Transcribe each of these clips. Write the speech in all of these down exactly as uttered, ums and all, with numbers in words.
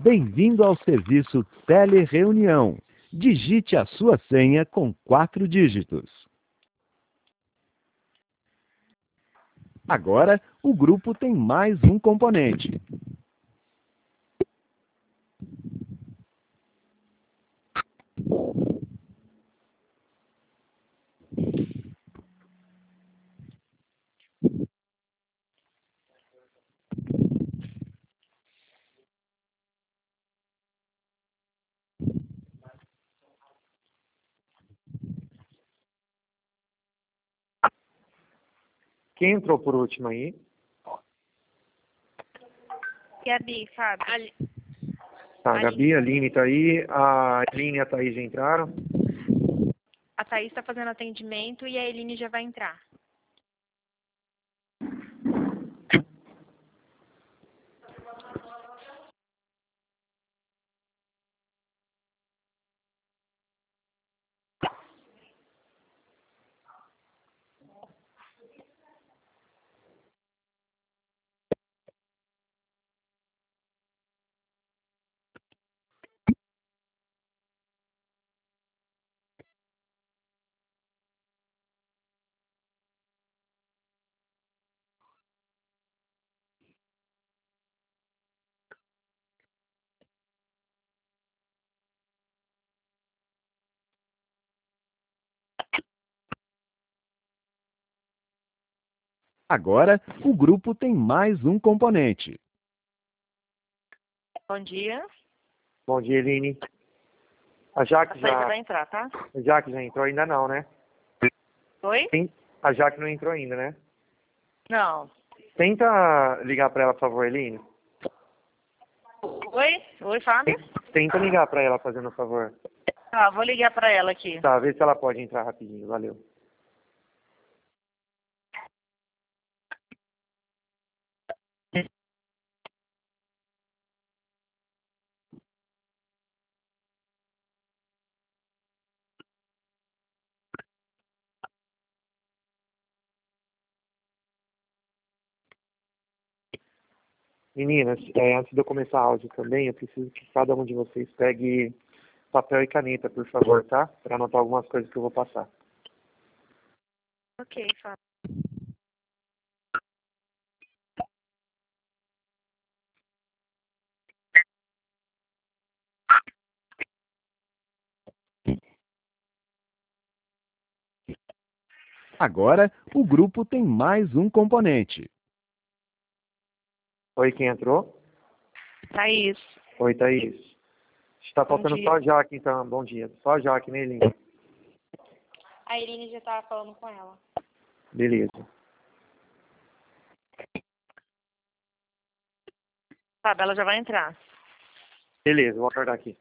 Bem-vindo ao serviço Telereunião. Digite a sua senha com quatro dígitos. Agora, o grupo tem mais um componente. Quem entrou por último aí? Gabi, Fábio. Ali- Tá, a Aline. Gabi, a Aline tá aí, a Aline e a Thaís já entraram. A Thaís está fazendo atendimento e a Eline já vai entrar. Agora, o grupo tem mais um componente. Bom dia. Bom dia, Aline. A A Jaque Thaís já já, vai entrar, tá? a Jaque já entrou ainda não, né? Oi? Tem- A Jaque não entrou ainda, né? Não. Tenta ligar pra ela, por favor, Aline. Oi? Oi, Fábio? Tenta ligar pra ela, fazendo um favor. Tá, vou ligar para ela aqui. Tá, vê se ela pode entrar rapidinho, valeu. Meninas, é, antes de eu começar a áudio também, eu preciso que cada um de vocês pegue papel e caneta, por favor, tá? Para anotar algumas coisas que eu vou passar. Ok, Fábio. Agora, o grupo tem mais um componente. Oi, quem entrou? Thaís. Oi, Thaís. Está Bom faltando dia. só a Jaque, então. Bom dia. Só a Jaque, né, Eline? A Eline já estava falando com ela. Beleza. Fábio, ela já vai entrar. Beleza, vou aguardar aqui.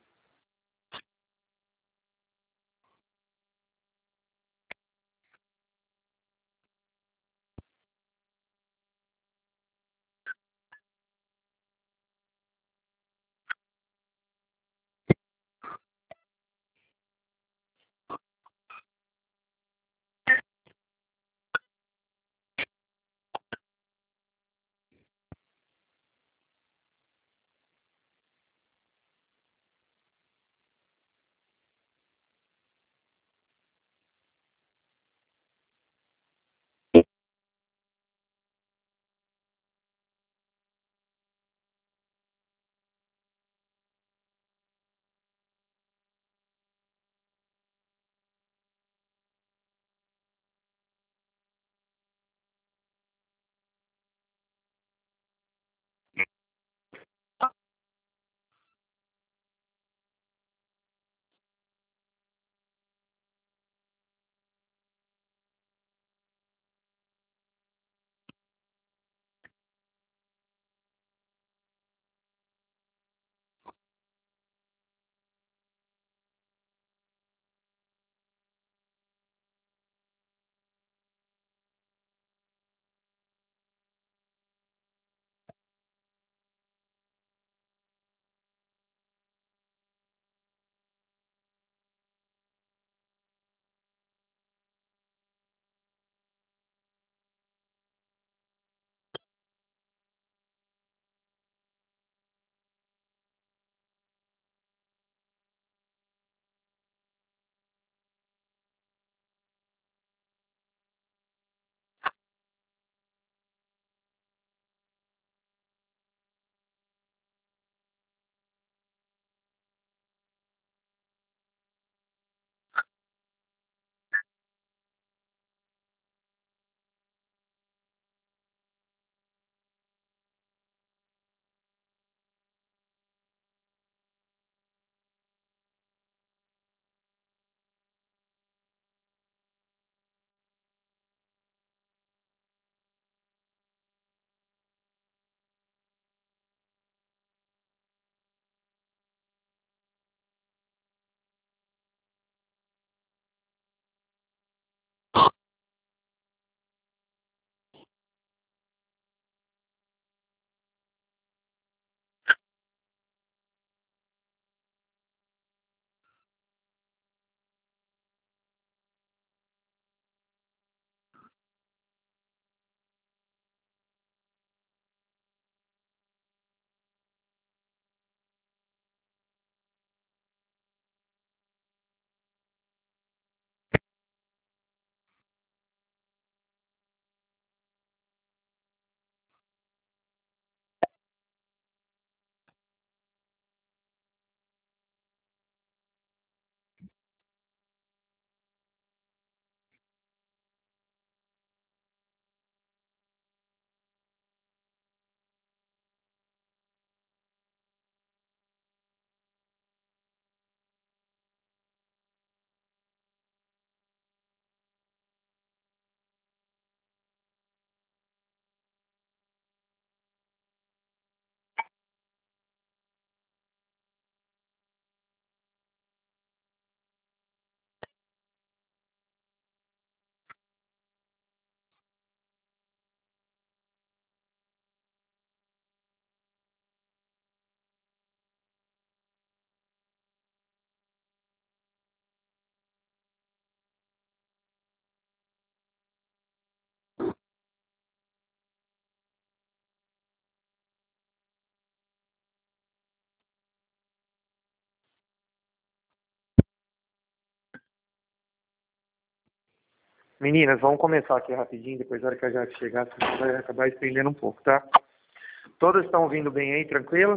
Meninas, vamos começar aqui rapidinho, depois da hora que a Jaque chegar, senão vai acabar estendendo um pouco, tá? Todas estão ouvindo bem aí, tranquilo?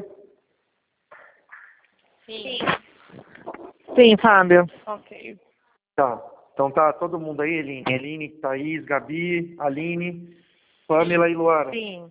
Sim. Sim, Fábio. Ok. Tá. Então tá todo mundo aí, Eline? Eline, Thaís, Gabi, Aline, Pamela e Luana? Sim.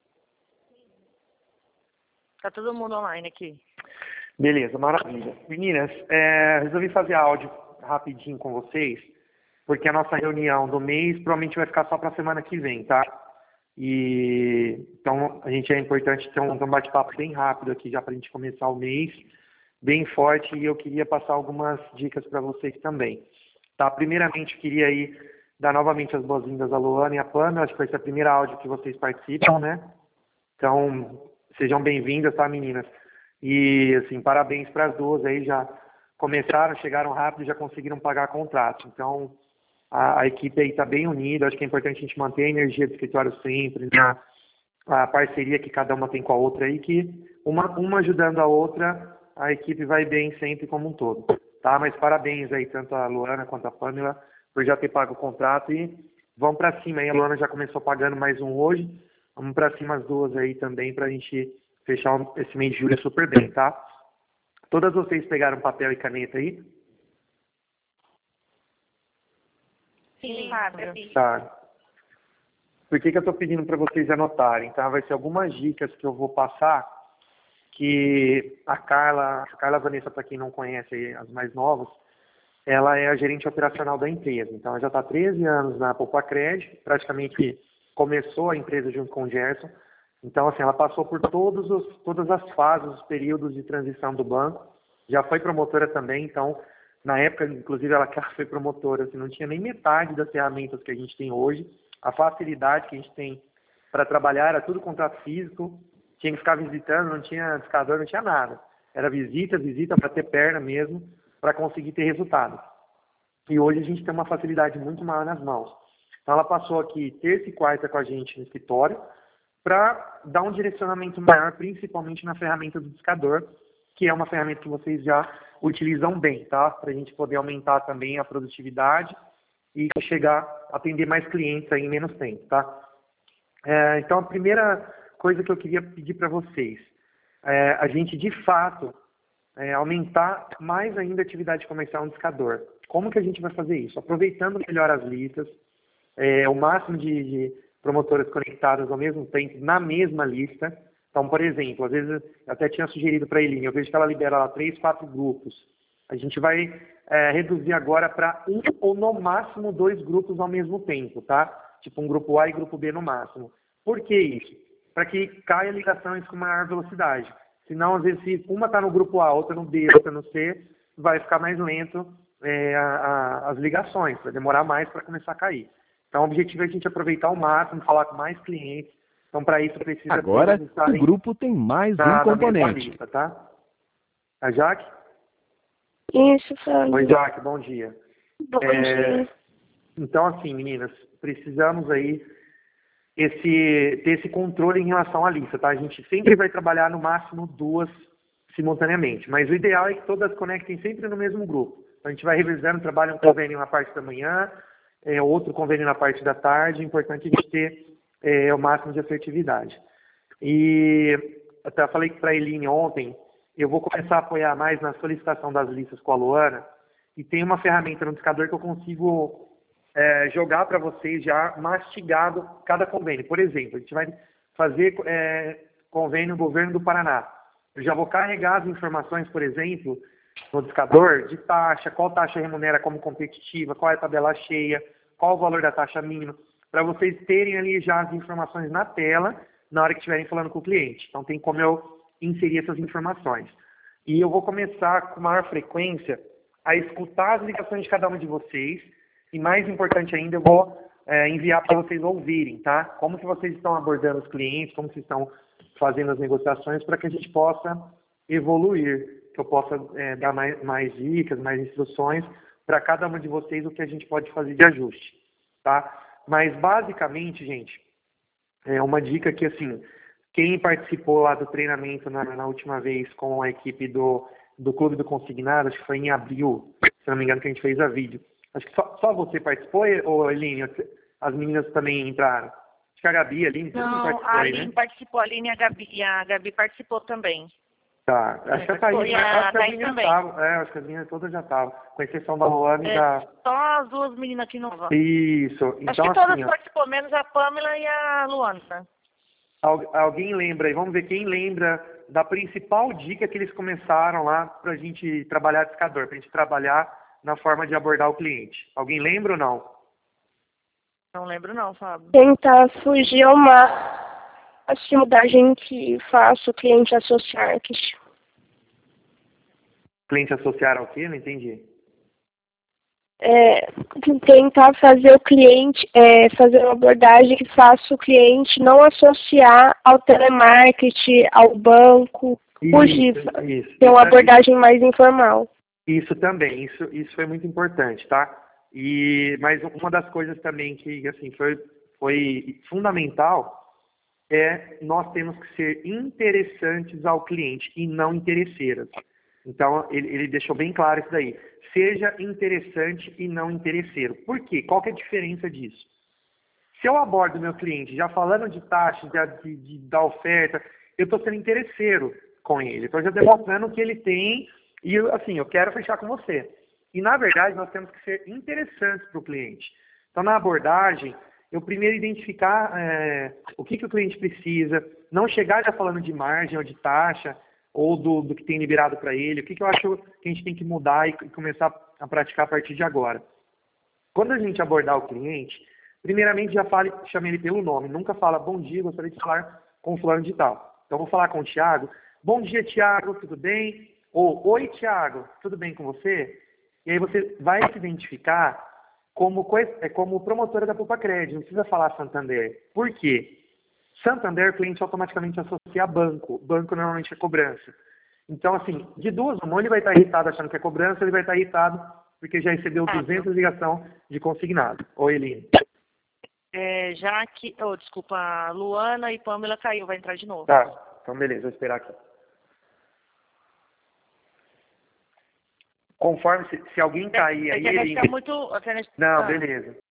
Tá todo mundo online aqui. Beleza, maravilha. Meninas, é, resolvi fazer áudio rapidinho com vocês, porque a nossa reunião do mês provavelmente vai ficar só para a semana que vem, tá? E então a gente é importante ter um, um bate-papo bem rápido aqui já para a gente começar o mês, bem forte, e eu queria passar algumas dicas para vocês também. Tá? Primeiramente, eu queria aí dar novamente as boas-vindas à Luana e à Pamela, acho que vai ser a primeira áudio que vocês participam, né? Então, sejam bem-vindas, tá, meninas? E, assim, parabéns para as duas aí, já começaram, chegaram rápido e já conseguiram pagar contrato. Então, a, a equipe aí está bem unida, acho que é importante a gente manter a energia do escritório sempre, né? A parceria que cada uma tem com a outra aí, que uma, uma ajudando a outra, a equipe vai bem sempre como um todo, tá? Mas parabéns aí, tanto a Luana quanto a Pamela, por já ter pago o contrato e vão para cima aí. A Luana já começou pagando mais um hoje, vamos para cima as duas aí também para a gente fechar esse mês de julho super bem, tá? Todas vocês pegaram papel e caneta aí? Sim, Fábio. Tá. Por que que eu estou pedindo para vocês anotarem, tá? Vai ser algumas dicas que eu vou passar que a Carla, a Carla Vanessa, para quem não conhece aí, as mais novas, ela é a gerente operacional da empresa. Então, ela já está há treze anos na Poupacred, praticamente começou a empresa junto com o Gerson. Então, assim, ela passou por todos os, todas as fases, os períodos de transição do banco. Já foi promotora também, então, na época, inclusive, ela foi promotora, assim, não tinha nem metade das ferramentas que a gente tem hoje. A facilidade que a gente tem para trabalhar era tudo contrato físico, tinha que ficar visitando, não tinha discador, não tinha nada. Era visita, visita para ter perna mesmo, para conseguir ter resultado. E hoje a gente tem uma facilidade muito maior nas mãos. Então, ela passou aqui terça e quarta com a gente no escritório, para dar um direcionamento maior, principalmente na ferramenta do discador, que é uma ferramenta que vocês já utilizam bem, tá? Para a gente poder aumentar também a produtividade e chegar a atender mais clientes aí em menos tempo, tá? É, então, a primeira coisa que eu queria pedir para vocês, é a gente, de fato, é, aumentar mais ainda a atividade comercial no discador. Como que a gente vai fazer isso? Aproveitando melhor as listas, é, o máximo de, de promotoras conectadas ao mesmo tempo na mesma lista. Então, por exemplo, às vezes eu até tinha sugerido para a Eline, eu vejo que ela libera lá três, quatro grupos. A gente vai é, reduzir agora para um ou no máximo dois grupos ao mesmo tempo, tá? Tipo um grupo A e grupo B no máximo. Por que isso? Para que caia ligações com maior velocidade. Senão, às vezes, se uma está no grupo A, outra no B, outra no C, vai ficar mais lento é, a, a, as ligações, vai demorar mais para começar a cair. Então, o objetivo é a gente aproveitar ao máximo, falar com mais clientes. Então, para isso, precisa... Agora, o grupo tem mais um componente. Lista, tá? A Jaque? Isso, Fábio. Oi, Jaque, bom dia. Bom É, dia. Então, assim, meninas, precisamos aí esse, ter esse controle em relação à lista, tá? A gente sempre vai trabalhar no máximo duas simultaneamente, mas o ideal é que todas conectem sempre no mesmo grupo. Então, a gente vai revisando, trabalha um convênio na parte da manhã, é, outro convênio na parte da tarde. É importante a gente ter é, o máximo de assertividade. E até falei para a Eline ontem, eu vou começar a apoiar mais na solicitação das listas com a Luana, e tem uma ferramenta no discador que eu consigo é, jogar para vocês já mastigado cada convênio. Por exemplo, a gente vai fazer é, convênio Governo do Paraná. Eu já vou carregar as informações, por exemplo, no discador, de taxa, qual taxa remunera como competitiva, qual é a tabela cheia, qual o valor da taxa mínima, para vocês terem ali já as informações na tela na hora que estiverem falando com o cliente. Então, tem como eu inserir essas informações. E eu vou começar com maior frequência a escutar as ligações de cada um de vocês e, mais importante ainda, eu vou é, enviar para vocês ouvirem, tá? Como que vocês estão abordando os clientes, como vocês estão fazendo as negociações, para que a gente possa evoluir, que eu possa é, dar mais, mais dicas, mais instruções para cada uma de vocês, o que a gente pode fazer de ajuste, tá? Mas, basicamente, gente, é uma dica que, assim, quem participou lá do treinamento na, na última vez com a equipe do, do Clube do Consignado, acho que foi em abril, se não me engano, que a gente fez a vídeo, Acho que só, só você participou, ou Eline? As meninas também entraram? Acho que a Gabi e a Aline Não, participou a aí, Aline né? participou, a Aline e a Gabi, e a Gabi participou também. Tá, acho que a Thaís, E a acho que as Thaís meninas também. estavam, é, acho que as meninas todas já estavam, com exceção da Luana e É, da... só as duas meninas que não vão. Isso, Acho então que todas assim, ó, participou, menos a Pamela e a Luana. al- alguém lembra aí, vamos ver quem lembra da principal dica que eles começaram lá pra gente trabalhar discador, pra gente trabalhar na forma de abordar o cliente. Alguém lembra ou não? Não lembro não, Fábio. Tentar fugir ao máximo da gente que faça o cliente associar. Que Cliente associar ao quê? Não entendi. é, tentar fazer o cliente, é, fazer uma abordagem que faça o cliente não associar ao telemarketing, ao banco, fugir, Isso, isso. ter uma Isso- abordagem mais informal. Isso também, isso, isso foi muito importante, tá? E, mas uma das coisas também que, assim, foi, foi fundamental é nós temos que ser interessantes ao cliente e não interesseiras. Então, ele, ele deixou bem claro isso daí. Seja interessante e não interesseiro. Por quê? Qual que é a diferença disso? Se eu abordo meu cliente já falando de taxa, de, de, de, da oferta, eu estou sendo interesseiro com ele. Estou já demonstrando o que ele tem e, assim, eu quero fechar com você. E, na verdade, nós temos que ser interessantes para o cliente. Então, na abordagem, eu primeiro identificar é, o que, que o cliente precisa, não chegar já falando de margem ou de taxa, ou do, do que tem liberado para ele, o que, que eu acho que a gente tem que mudar e começar a praticar a partir de agora. Quando a gente abordar o cliente, primeiramente já fale, chame ele pelo nome, nunca fala bom dia, gostaria de falar com o fulano de tal. Então, vou falar com o Thiago, bom dia, Thiago, tudo bem? Ou, oi, Thiago, tudo bem com você? E aí você vai se identificar como, como promotora da Poupa Crédito, não precisa falar Santander. Por quê? Santander, o cliente automaticamente associa a banco. Banco normalmente é cobrança. Então, assim, de duas, uma, ele vai estar irritado achando que é cobrança, ele vai estar irritado porque já recebeu duzentas ligações de consignado. Oi, Eline. É, já que... Oh, desculpa, a Luana e Pamela caiu, vai entrar de novo. Tá, então beleza, vou esperar aqui. Conforme, se, se alguém cair A aí, internet Eline... tá muito... a internet- Não, ah. beleza.